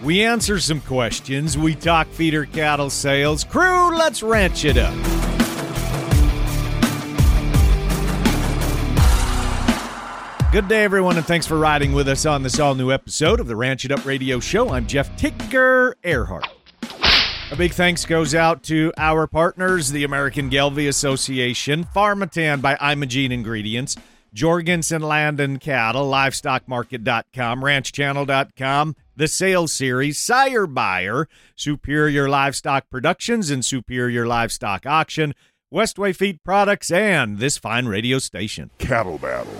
We answer some questions. We talk feeder cattle sales. Crew, let's ranch it up. Good day, everyone, and thanks for riding with us on this all-new episode of the Ranch It Up Radio Show. I'm Jeff Tigger Earhart. A big thanks goes out to our partners, the American Gelbvieh Association, Pharmatan by Imogene Ingredients, Jorgensen Land and Cattle, LivestockMarket.com, RanchChannel.com, The Sales Series, Sire Buyer, Superior Livestock Productions and Superior Livestock Auction, Westway Feed Products, and this fine radio station. Cattle Battle.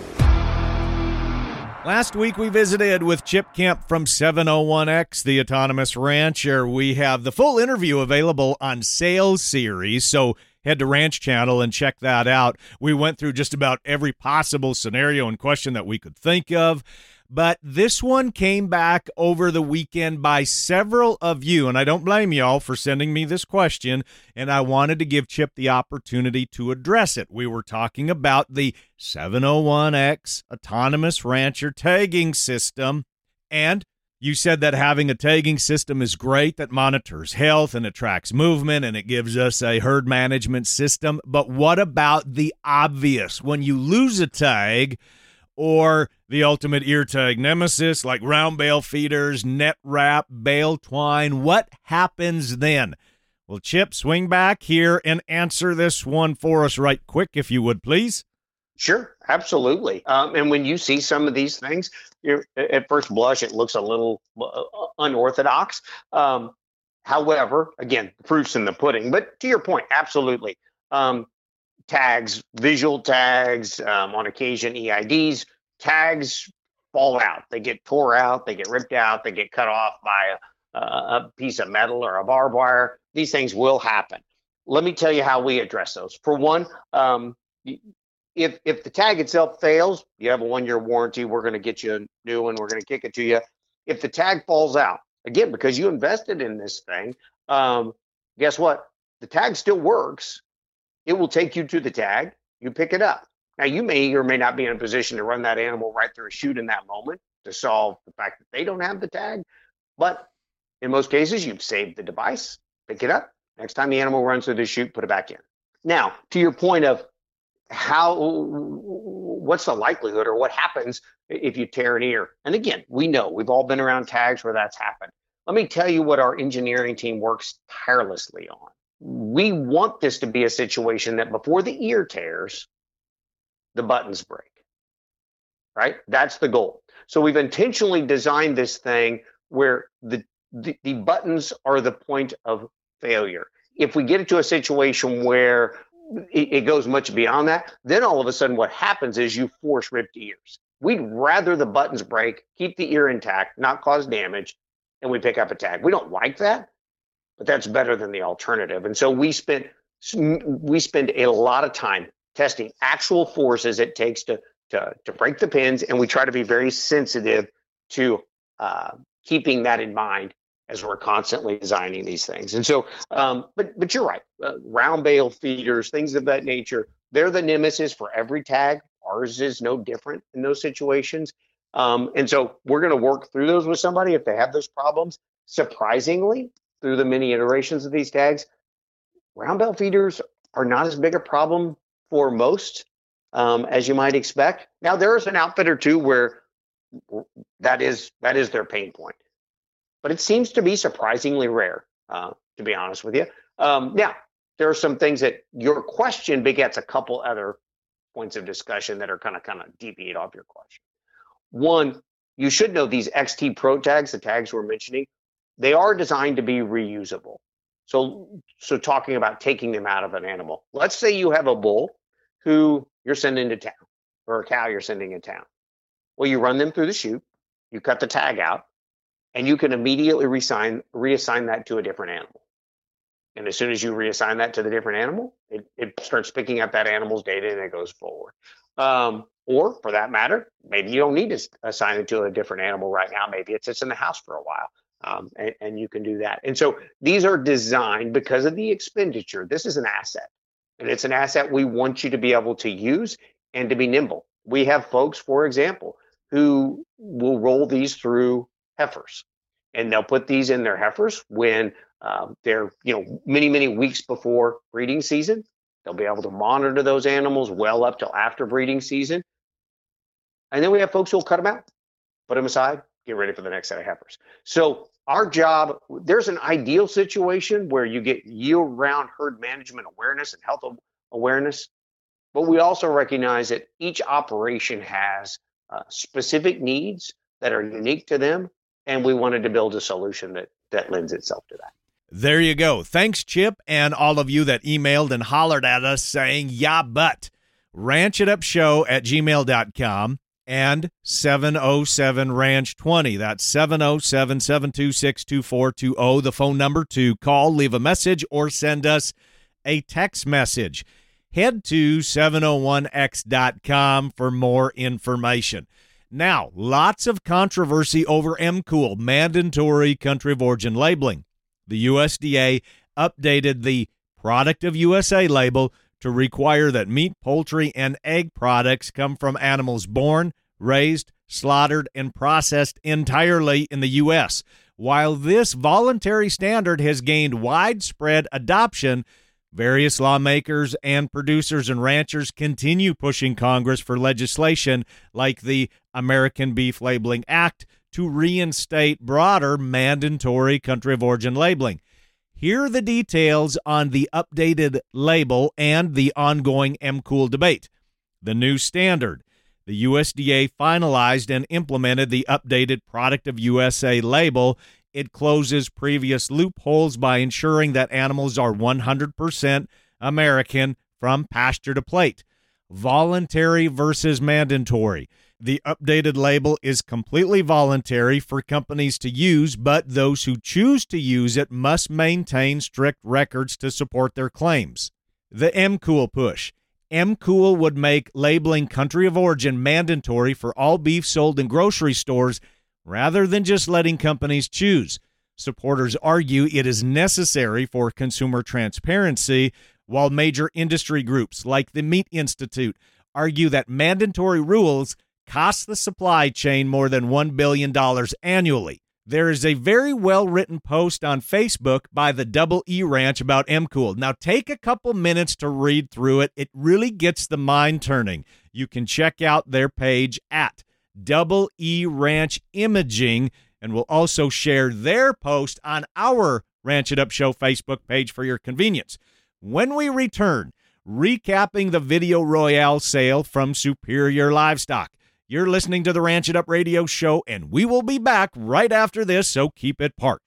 Last week, we visited with Chip Kemp from 701X, the Autonomous Rancher. We have the full interview available on Sales Series, so head to Ranch Channel and check that out. We went through just about every possible scenario and question that we could think of, but this one came back over the weekend by several of you, and I don't blame y'all for sending me this question, and I wanted to give Chip the opportunity to address it. We were talking about the 701X Autonomous Rancher tagging system, and you said that having a tagging system is great, that monitors health and it tracks movement and it gives us a herd management system. But what about the obvious? When you lose a tag or the ultimate ear tag nemesis like round bale feeders, net wrap, bale twine, what happens then? Well, Chip, swing back here and answer this one for us right quick, if you would, please. Sure, absolutely. And when you see some of these things, at first blush, it looks a little unorthodox. However, again, the proof's in the pudding. But to your point, absolutely. Tags, visual tags, on occasion EIDs, tags fall out. They get tore out, they get ripped out, they get cut off by a piece of metal or a barbed wire. These things will happen. Let me tell you how we address those. For one, if the tag itself fails, you have a 1-year warranty. We're going to get you a new one. We're going to kick it to you. If the tag falls out, again, because you invested in this thing, guess what? The tag still works. It will take you to the tag. You pick it up. Now, you may or may not be in a position to run that animal right through a chute in that moment to solve the fact that they don't have the tag. But in most cases, you've saved the device. Pick it up. Next time the animal runs through the chute, put it back in. Now, to your point of what's the likelihood or what happens if you tear an ear? And again, we know we've all been around tags where that's happened. Let me tell you what our engineering team works tirelessly on. We want this to be a situation that before the ear tears, the buttons break, right? That's the goal. So we've intentionally designed this thing where the buttons are the point of failure. If we get into a situation where it goes much beyond that, then all of a sudden what happens is you force ripped ears. We'd rather the buttons break, keep the ear intact, not cause damage, and we pick up a tag. We don't like that, but that's better than the alternative. And so we spend a lot of time testing actual forces it takes to break the pins, and we try to be very sensitive to keeping that in mind as we're constantly designing these things. And so, but you're right. Round bale feeders, things of that nature, they're the nemesis for every tag. Ours is no different in those situations. And so we're going to work through those with somebody if they have those problems. Surprisingly, through the many iterations of these tags, round bale feeders are not as big a problem for most as you might expect. Now, there is an outfit or two where that is their pain point. But it seems to be surprisingly rare, to be honest with you. Now, there are some things that your question begets a couple other points of discussion that are kind of deviate off your question. One, you should know these XT Pro tags, the tags we're mentioning, they are designed to be reusable. So talking about taking them out of an animal. Let's say you have a bull who you're sending to town, or a cow you're sending in town. Well, you run them through the chute, you cut the tag out, and you can immediately reassign that to a different animal. And as soon as you reassign that to the different animal, it starts picking up that animal's data and it goes forward. Or for that matter, maybe you don't need to assign it to a different animal right now. Maybe it sits in the house for a while, and you can do that. And so these are designed because of the expenditure. This is an asset, and it's an asset we want you to be able to use and to be nimble. We have folks, for example, who will roll these through heifers. And they'll put these in their heifers when they're, many, many weeks before breeding season. They'll be able to monitor those animals well up till after breeding season. And then we have folks who will cut them out, put them aside, get ready for the next set of heifers. So our job, there's an ideal situation where you get year-round herd management awareness and health awareness, but we also recognize that each operation has specific needs that are unique to them, and we wanted to build a solution that lends itself to that. There you go. Thanks, Chip, and all of you that emailed and hollered at us saying, yeah, but. ranchitupshow@gmail.com and 707-RANCH-20. That's 707-726-2420, the phone number to call, leave a message, or send us a text message. Head to 701x.com for more information. Now, lots of controversy over MCOOL, mandatory country of origin labeling. The USDA updated the Product of USA label to require that meat, poultry, and egg products come from animals born, raised, slaughtered, and processed entirely in the U.S. While this voluntary standard has gained widespread adoption, various lawmakers and producers and ranchers continue pushing Congress for legislation like the American Beef Labeling Act to reinstate broader mandatory country of origin labeling. Here are the details on the updated label and the ongoing MCOOL debate. The new standard. The USDA finalized and implemented the updated Product of USA label. It closes previous loopholes by ensuring that animals are 100% American from pasture to plate. Voluntary versus mandatory. The updated label is completely voluntary for companies to use, but those who choose to use it must maintain strict records to support their claims. The MCOOL push. MCOOL would make labeling country of origin mandatory for all beef sold in grocery stores rather than just letting companies choose. Supporters argue it is necessary for consumer transparency, while major industry groups like the Meat Institute argue that mandatory rules cost the supply chain more than $1 billion annually. There is a very well-written post on Facebook by the Double E Ranch about MCOOL. Now, take a couple minutes to read through it. It really gets the mind turning. You can check out their page at Double E Ranch Imaging, and we'll also share their post on our Ranch It Up Show Facebook page for your convenience. When we return, recapping the Video Royale sale from Superior Livestock. You're listening to the Ranch It Up Radio Show, and we will be back right after this, so keep it parked.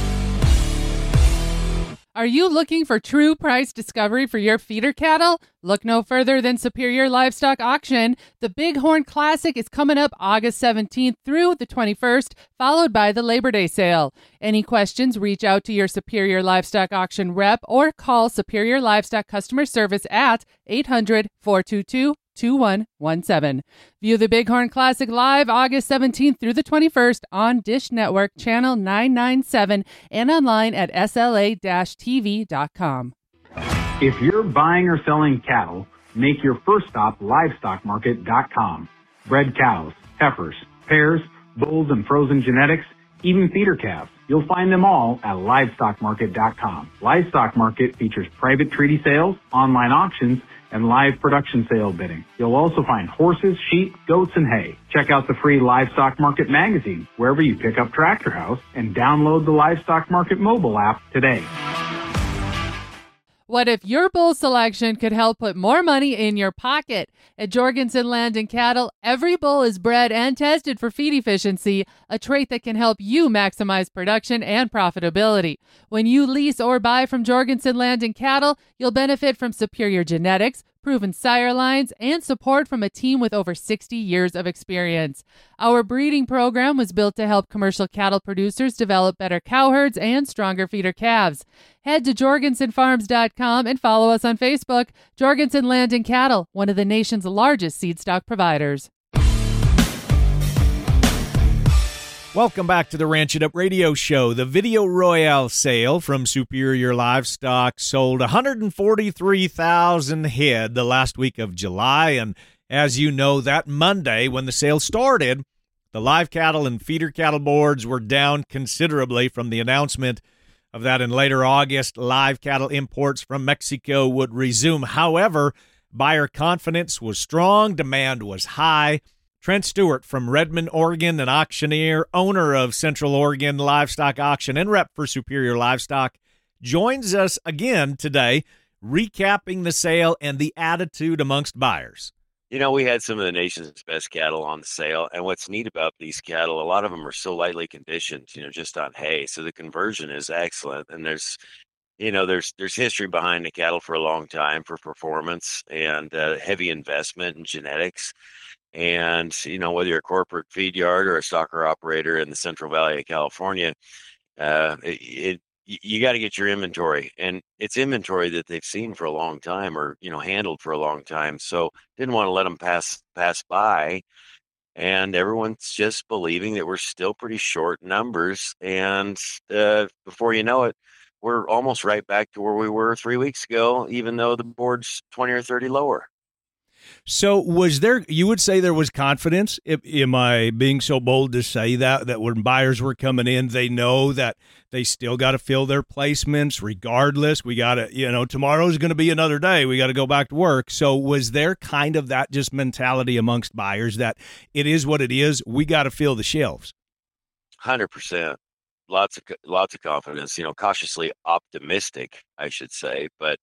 Are you looking for true price discovery for your feeder cattle? Look no further than Superior Livestock Auction. The Bighorn Classic is coming up August 17th through the 21st, followed by the Labor Day sale. Any questions, reach out to your Superior Livestock Auction rep or call Superior Livestock Customer Service at 800-422-2117. View the Bighorn Classic live August 17th through the 21st on Dish Network Channel 997 and online at sla-tv.com. If you're buying or selling cattle, make your first stop livestockmarket.com. Bred cows, heifers, pairs, bulls, and frozen genetics, even feeder calves. You'll find them all at livestockmarket.com. Livestock Market features private treaty sales, online auctions, and live production sale bidding. You'll also find horses, sheep, goats, and hay. Check out the free Livestock Market magazine wherever you pick up Tractor House and download the Livestock Market mobile app today. What if your bull selection could help put more money in your pocket? At Jorgensen Land and Cattle, every bull is bred and tested for feed efficiency, a trait that can help you maximize production and profitability. When you lease or buy from Jorgensen Land and Cattle, you'll benefit from superior genetics, proven sire lines, and support from a team with over 60 years of experience. Our breeding program was built to help commercial cattle producers develop better cow herds and stronger feeder calves. Head to jorgensenfarms.com and follow us on Facebook. Jorgensen Land and Cattle, one of the nation's largest seed stock providers. Welcome back to the Ranch It Up Radio Show. The Video Royale sale from Superior Livestock sold 143,000 head the last week of July. And as you know, that Monday when the sale started, The live cattle and feeder cattle boards were down considerably from the announcement of that in later August. Live cattle imports from Mexico would resume. However, buyer confidence was strong, demand was high. Trent Stewart from Redmond, Oregon, an auctioneer, owner of Central Oregon Livestock Auction, and rep for Superior Livestock, joins us again today, recapping the sale and the attitude amongst buyers. We had some of the nation's best cattle on the sale, and what's neat about these cattle, a lot of them are so lightly conditioned, just on hay. So the conversion is excellent, and there's history behind the cattle for a long time for performance and heavy investment in genetics. And, whether you're a corporate feed yard or a stocker operator in the Central Valley of California, you got to get your inventory, and it's inventory that they've seen for a long time or, handled for a long time. So didn't want to let them pass by. And everyone's just believing that we're still pretty short numbers. And before you know it, we're almost right back to where we were 3 weeks ago, even though the board's 20 or 30 lower. So you would say there was confidence? Am I being so bold to say that when buyers were coming in, they know that they still got to fill their placements regardless? We got to, tomorrow's going to be another day. We got to go back to work. So was there kind of that just mentality amongst buyers that it is what it is? We got to fill the shelves. 100%. Lots of confidence, cautiously optimistic, I should say. But,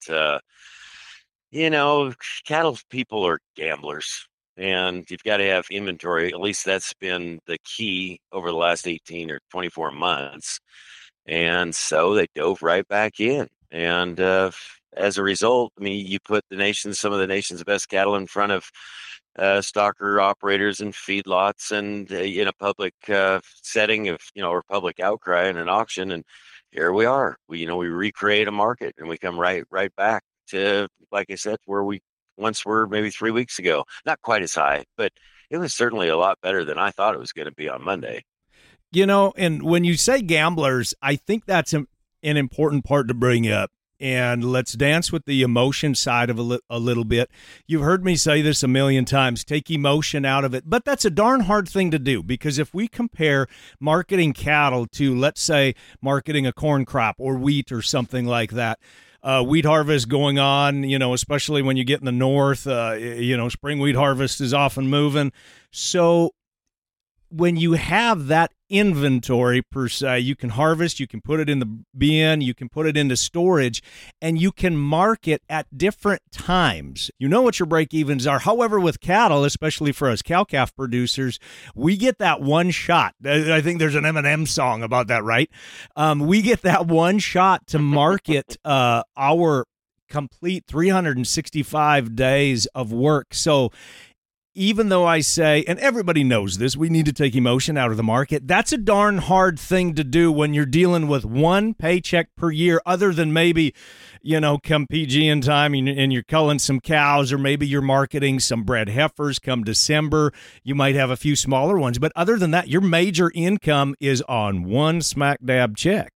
cattle people are gamblers, and you've got to have inventory. At least that's been the key over the last 18 or 24 months. And so they dove right back in. And as a result, you put some of the nation's best cattle in front of stocker operators and feedlots and in a public setting of, or public outcry in an auction. And here we are. We recreate a market, and we come right back to, like I said, where we once were maybe 3 weeks ago. Not quite as high, but it was certainly a lot better than I thought it was going to be on Monday. And when you say gamblers, I think that's an important part to bring up. And let's dance with the emotion side of a little bit. You've heard me say this a million times, take emotion out of it. But that's a darn hard thing to do, because if we compare marketing cattle to, let's say, marketing a corn crop or wheat or something like that, wheat harvest going on, especially when you get in the north, spring wheat harvest is often moving. So when you have that inventory per se, you can harvest, you can put it in the bin, you can put it into storage, and you can market at different times. You know what your break evens are. However, with cattle, especially for us cow-calf producers, we get that one shot. I think there's an Eminem song about that, right? We get that one shot to market our complete 365 days of work. So even though I say, and everybody knows this, we need to take emotion out of the market, that's a darn hard thing to do when you're dealing with one paycheck per year, other than maybe, come PG in time and you're culling some cows, or maybe you're marketing some bred heifers come December. You might have a few smaller ones, but other than that, your major income is on one smack dab check.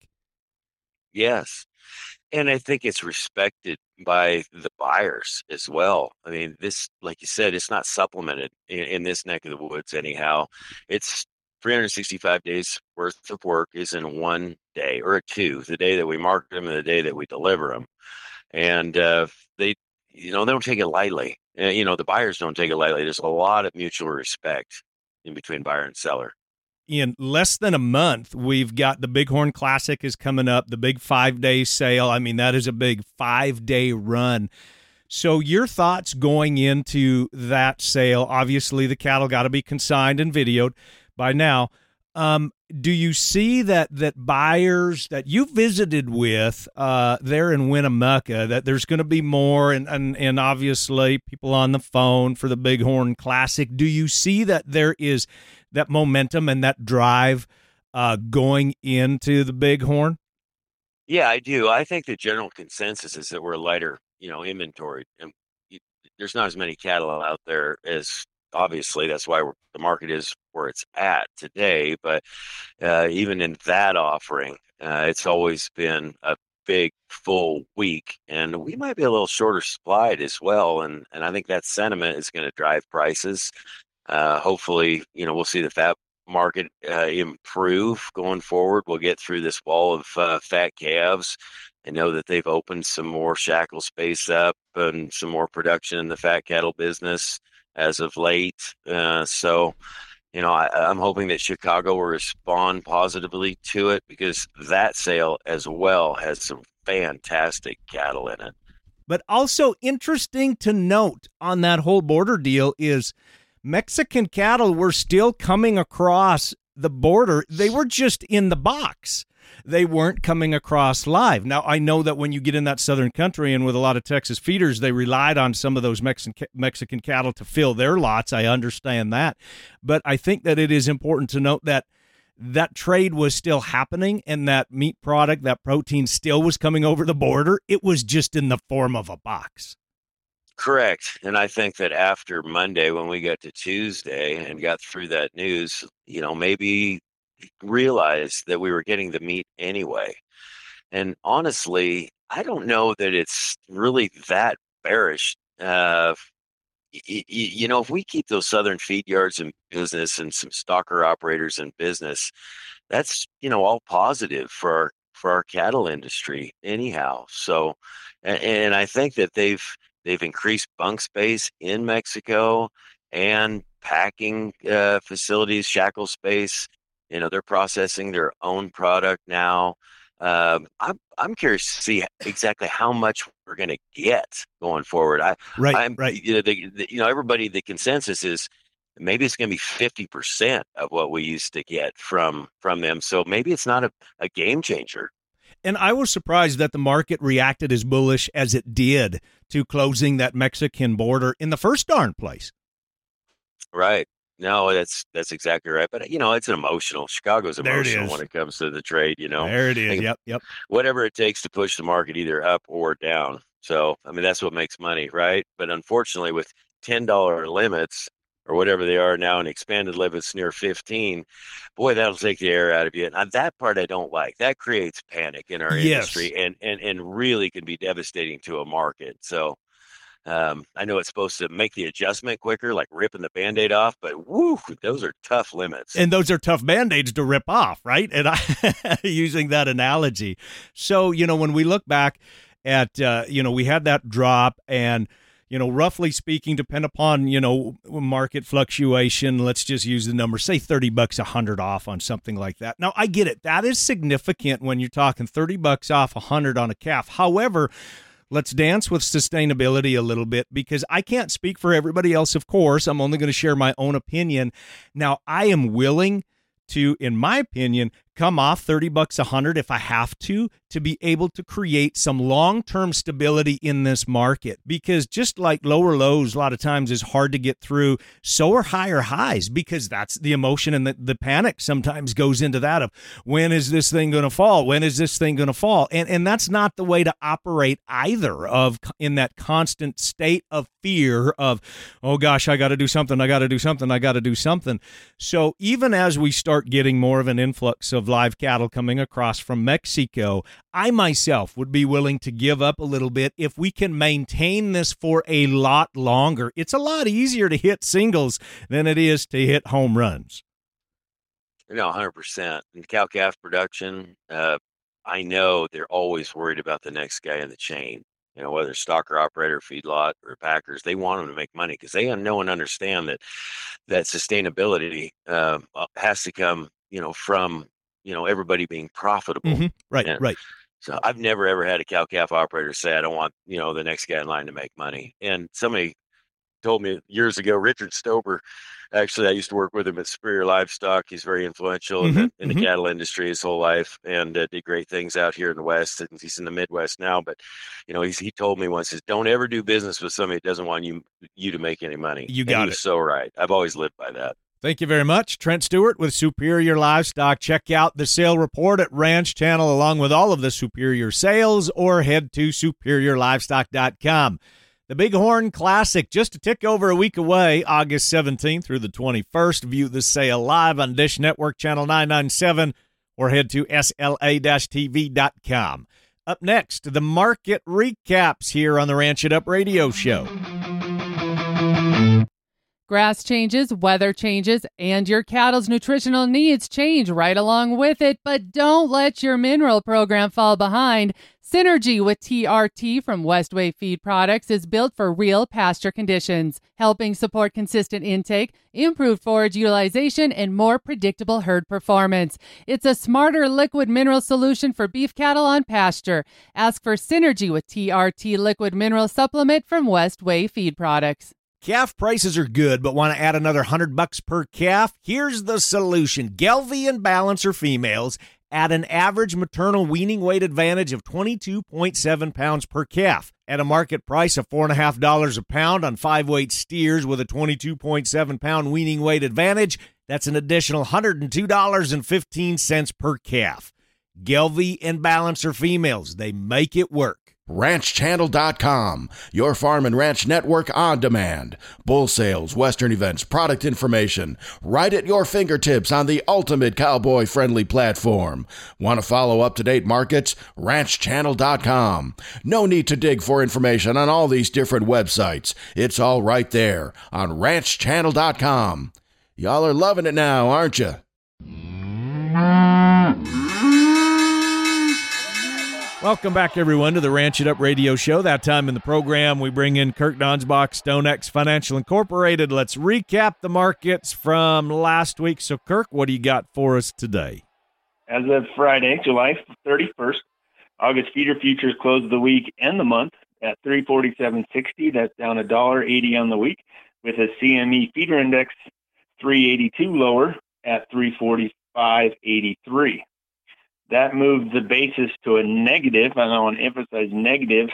Yes. And I think it's respected by the buyers as well. This, like you said, it's not supplemented in this neck of the woods anyhow. It's 365 days worth of work is in one day or two, the day that we market them and the day that we deliver them. And they don't take it lightly. The buyers don't take it lightly. There's a lot of mutual respect in between buyer and seller. In less than a month, we've got the Bighorn Classic is coming up, the big 5-day sale. That is a big 5-day run. So your thoughts going into that sale? Obviously, the cattle got to be consigned and videoed by now. Do you see that buyers that you visited with there in Winnemucca, that there's going to be more, and obviously people on the phone for the Bighorn Classic? Do you see that there is that momentum and that drive going into the Bighorn? Yeah, I do. I think the general consensus is that we're lighter, inventory, and there's not as many cattle out there as, obviously, that's why the market is where it's at today. But even in that offering, it's always been a big full week, and we might be a little shorter supplied as well. And I think that sentiment is going to drive prices. Hopefully, we'll see the fat market improve going forward. We'll get through this wall of fat calves. I know that they've opened some more shackle space up and some more production in the fat cattle business as of late. So, I'm hoping that Chicago will respond positively to it, because that sale as well has some fantastic cattle in it. But also interesting to note on that whole border deal is Mexican cattle were still coming across the border. They were just in the box. They weren't coming across live. Now, I know that when you get in that southern country and with a lot of Texas feeders, they relied on some of those Mexican cattle to fill their lots. I understand that. But I think that it is important to note that that trade was still happening, and that meat product, that protein still was coming over the border. It was just in the form of a box. Correct. And I think that after Monday, when we got to Tuesday and got through that news, maybe realized that we were getting the meat anyway. And honestly, I don't know that it's really that bearish. If we keep those southern feed yards in business and some stocker operators in business, that's, all positive for our cattle industry anyhow. So, and I think that they've increased bunk space in Mexico and packing facilities, shackle space. They're processing their own product now. I'm curious to see exactly how much we're going to get going forward. Right. Everybody, the consensus is maybe it's going to be 50% of what we used to get from them. So maybe it's not a game changer. And I was surprised that the market reacted as bullish as it did to closing that Mexican border in the first darn place. Right. No, that's exactly right. But, it's an emotional. Chicago's emotional when it comes to the trade, There it is. Yep. Whatever it takes to push the market either up or down. So, that's what makes money, right? But unfortunately, with $10 limits or whatever they are now and expanded limits near 15, boy, that'll take the air out of you. And that part I don't like. That creates panic in our industry and really can be devastating to a market. So, I know it's supposed to make the adjustment quicker, like ripping the Band-Aid off, but woo, those are tough limits. And those are tough Band-Aids to rip off, right? And using that analogy. So, when we look back at, we had that drop and, roughly speaking, depend upon, market fluctuation, let's just use the number, say $30, $100 off on something like that. Now, I get it. That is significant when you're talking $30 off, $100 on a calf. However, let's dance with sustainability a little bit, because I can't speak for everybody else, of course. I'm only going to share my own opinion. Now, I am willing to, in my opinion, come off $30, $100 if I have to be able to create some long-term stability in this market. Because just like lower lows a lot of times is hard to get through, so are higher highs, because that's the emotion and the panic sometimes goes into that of, when is this thing going to fall? When is this thing going to fall? And that's not the way to operate either, in that constant state of fear of, oh gosh, I got to do something. So even as we start getting more of an influx of live cattle coming across from Mexico, I myself would be willing to give up a little bit if we can maintain this for a lot longer. It's a lot easier to hit singles than it is to hit home runs. 100%. And cow-calf production, I know they're always worried about the next guy in the chain. Whether stocker operator, feedlot, or packers, they want them to make money because they know and understand that sustainability has to come, from everybody being profitable. Mm-hmm. Right. So I've never ever had a cow-calf operator say, I don't want, the next guy in line to make money. And somebody told me years ago, Richard Stober, actually, I used to work with him at Superior Livestock. He's very influential in the cattle industry his whole life, and did great things out here in the West. And he's in the Midwest now, but he told me once, don't ever do business with somebody that doesn't want you to make any money. You got it. He was so right. I've always lived by that. Thank you very much. Trent Stewart with Superior Livestock. Check out the sale report at Ranch Channel along with all of the Superior sales, or head to superiorlivestock.com. The Bighorn Classic, just a tick over a week away, August 17th through the 21st. View the sale live on Dish Network Channel 997 or head to sla-tv.com. Up next, the market recaps here on the Ranch It Up radio show. Grass changes, weather changes, and your cattle's nutritional needs change right along with it, but don't let your mineral program fall behind. Synergy with TRT from Westway Feed Products is built for real pasture conditions, helping support consistent intake, improved forage utilization, and more predictable herd performance. It's a smarter liquid mineral solution for beef cattle on pasture. Ask for Synergy with TRT liquid mineral supplement from Westway Feed Products. Calf prices are good, but want to add another $100 per calf? Here's the solution. Gelbvieh and Balancer females at an average maternal weaning weight advantage of 22.7 pounds per calf. At a market price of $4.50 a pound on 5-weight steers with a 22.7 pound weaning weight advantage, that's an additional $102.15 per calf. Gelbvieh and Balancer females, they make it work. RanchChannel.com, your farm and ranch network on demand. Bull sales, Western events, product information, right at your fingertips on the ultimate cowboy-friendly platform. Want to follow up-to-date markets? RanchChannel.com. No need to dig for information on all these different websites. It's all right there on RanchChannel.com. Y'all are loving it now, aren't you? Welcome back, everyone, to the Ranch It Up radio show. That time in the program, we bring in Kirk Donsbach, StoneX Financial Incorporated. Let's recap the markets from last week. So, Kirk, what do you got for us today? As of Friday, July 31st, August feeder futures closed the week and the month at $347.60. That's down $1.80 on the week, with a CME feeder index 382 lower at 345.83. That moved the basis to a negative, and I want to emphasize negative,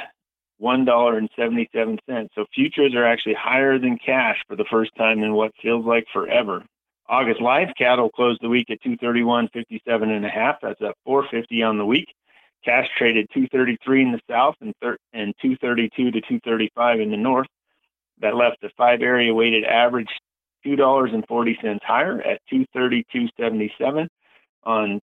$1.77. So futures are actually higher than cash for the first time in what feels like forever. August live cattle closed the week at $231.57.5. That's up $4.50 on the week. Cash traded $233 in the south and $232 to $235 in the north. That left the 5-area weighted average $2.40 higher at $232.77. on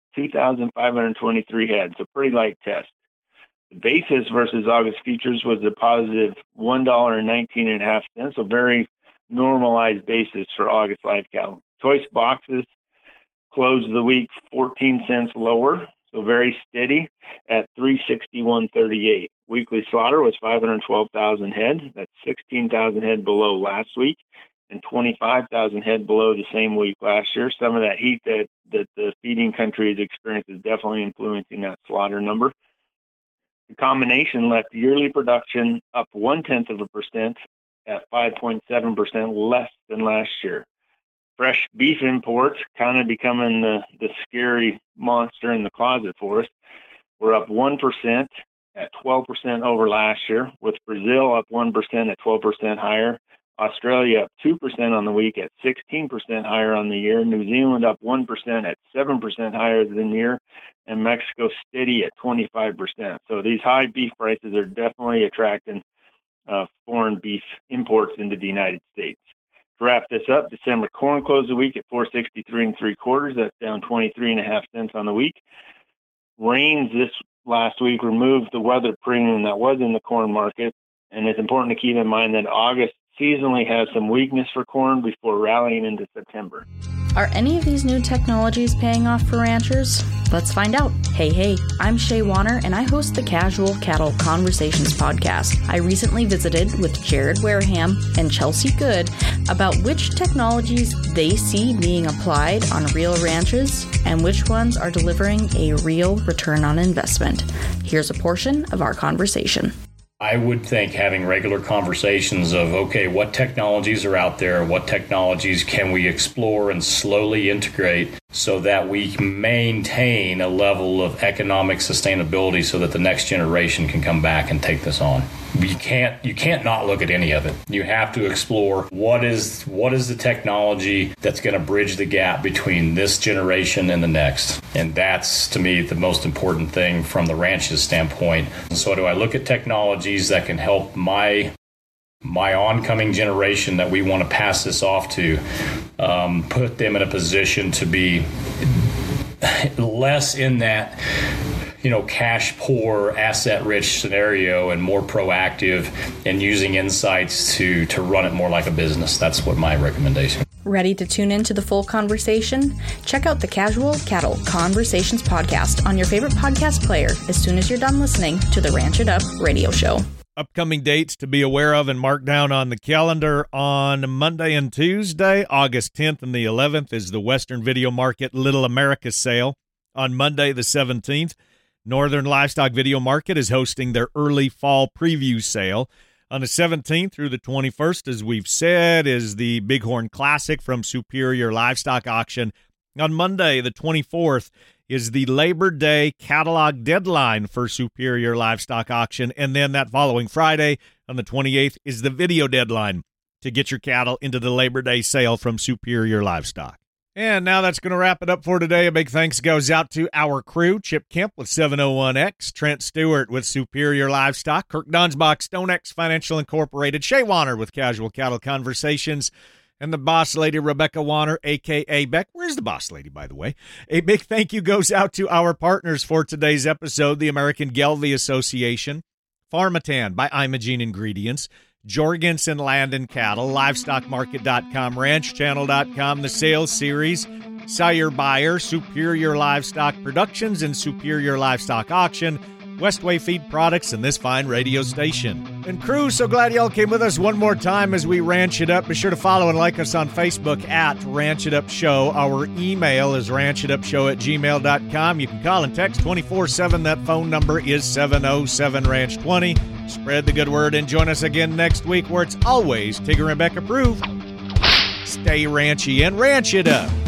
2,523 heads, so pretty light test. The basis versus August futures was a positive $1.19.5, so very normalized basis for August live cattle. Choice boxes closed the week 14 cents lower, so very steady at 361.38. Weekly slaughter was 512,000 head. That's 16,000 head below last week and 25,000 head below the same week last year. Some of that heat that the feeding country has experienced is definitely influencing that slaughter number. The combination left yearly production up 0.1% at 5.7% less than last year. Fresh beef imports, kind of becoming the scary monster in the closet for us, were up 1% at 12% over last year, with Brazil up 1% at 12% higher. Australia up 2% on the week at 16% higher on the year. New Zealand up 1% at 7% higher than the year. And Mexico steady at 25%. So these high beef prices are definitely attracting foreign beef imports into the United States. To wrap this up, December corn closed the week at $463 3/4. That's down 23.5 cents on the week. Rains this last week removed the weather premium that was in the corn market. And it's important to keep in mind that August seasonally has some weakness for corn before rallying into September. Are any of these new technologies paying off for ranchers? Let's find out. Hey, I'm Shay Warner, and I host the Casual Cattle Conversations podcast. I recently visited with Jared Wareham and Chelsea Good about which technologies they see being applied on real ranches and which ones are delivering a real return on investment. Here's a portion of our conversation. I would think having regular conversations of, okay, what technologies are out there? What technologies can we explore and slowly integrate so that we maintain a level of economic sustainability so that the next generation can come back and take this on? You can't not look at any of it. You have to explore what is the technology that's going to bridge the gap between this generation and the next. And that's, to me, the most important thing from the ranch's standpoint. So do I look at technologies that can help my oncoming generation that we want to pass this off to, put them in a position to be less in that cash poor, asset rich scenario and more proactive and using insights to run it more like a business. That's what my recommendation. Ready to tune into the full conversation? Check out the Casual Cattle Conversations podcast on your favorite podcast player as soon as you're done listening to the Ranch It Up radio show. Upcoming dates to be aware of and mark down on the calendar. On Monday and Tuesday, August 10th and the 11th, is the Western Video Market Little America sale. On Monday, the 17th, Northern Livestock Video Market is hosting their early fall preview sale. On the 17th through the 21st, as we've said, is the Bighorn Classic from Superior Livestock Auction. On Monday, the 24th, is the Labor Day catalog deadline for Superior Livestock Auction. And then that following Friday, on the 28th, is the video deadline to get your cattle into the Labor Day sale from Superior Livestock. And now that's going to wrap it up for today. A big thanks goes out to our crew, Chip Kemp with 701X, Trent Stewart with Superior Livestock, Kirk Donsbach, StoneX Financial Incorporated, Shay Warner with Casual Cattle Conversations, and the boss lady, Rebecca Warner, a.k.a. Beck. Where's the boss lady, by the way? A big thank you goes out to our partners for today's episode, the American Gelbvieh Association, Pharmatan by Imogene Ingredients, Jorgensen Land and Cattle, LivestockMarket.com, RanchChannel.com, the Sales Series, Sire Buyer, Superior Livestock Productions, and Superior Livestock Auction, Westway Feed Products, and this fine radio station. And crew, so glad y'all came with us one more time as we Ranch It Up. Be sure to follow and like us on Facebook at Ranch It Up Show. Our email is ranchitupshow@gmail.com. You can call and text 24/7. That phone number is 707-RANCH-20. Spread the good word and join us again next week where it's always Tigger and Beck approved. Stay ranchy and ranch it up.